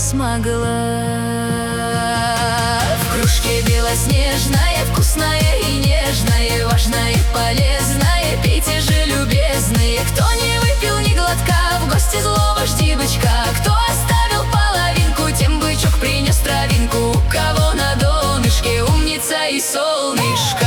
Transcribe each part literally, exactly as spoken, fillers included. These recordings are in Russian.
смогла. В кружке белоснежное, вкусное и нежное, важное и полезное, пейте же, любезные. Кто не выпил ни глотка, в гости злого жди бычка. Кто оставил половинку, тем бычок принес травинку. У кого на донышке умница и солнышко.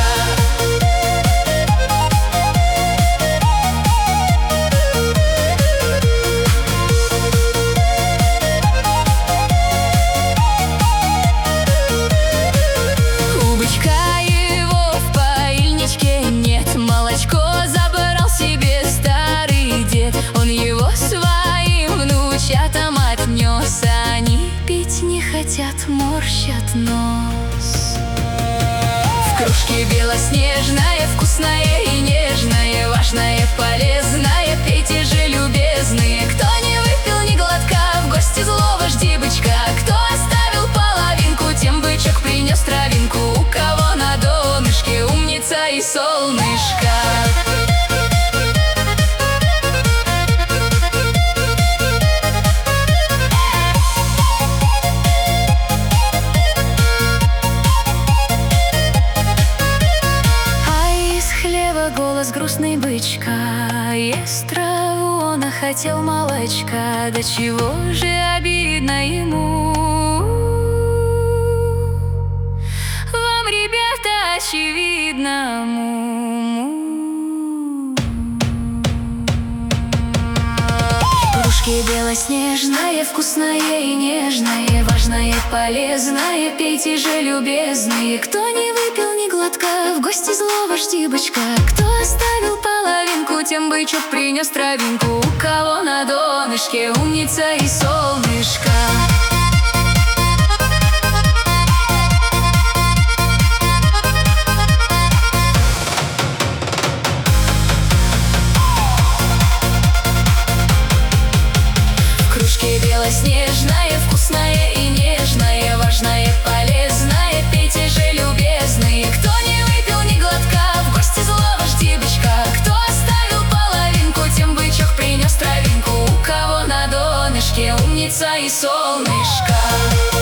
Хотят, морщат нос. В кружке белоснежное, вкусное и нежное, важное, полезное, пейте же, любезные. Кто не выпил ни глотка, в гости злого жди бычка. Кто оставил половинку, тем бычок принес травинку. У кого на донышке умница и солнышко. Голос грустный бычка, ест траву, он хотел молочка. Да чего же обидно ему? Вам, ребята, очевидно, му-му. В кружке белоснежное, вкусное и нежное, важное, полезное, пейте же, любезные. Кто не выпил ни глотка, в гости злого жди бычка. Кто оставил половинку, тем бычок принес травинку. У кого на донышке умница и солнышко. В кружке белоснежное, вкусное и нежное, важное, полезное, пейте же, любезные. Кто не выпил ни глотка, в гости злого жди бычка. Кто оставил половинку, тем бычок принес травинку. У кого на донышке умница и солнышко.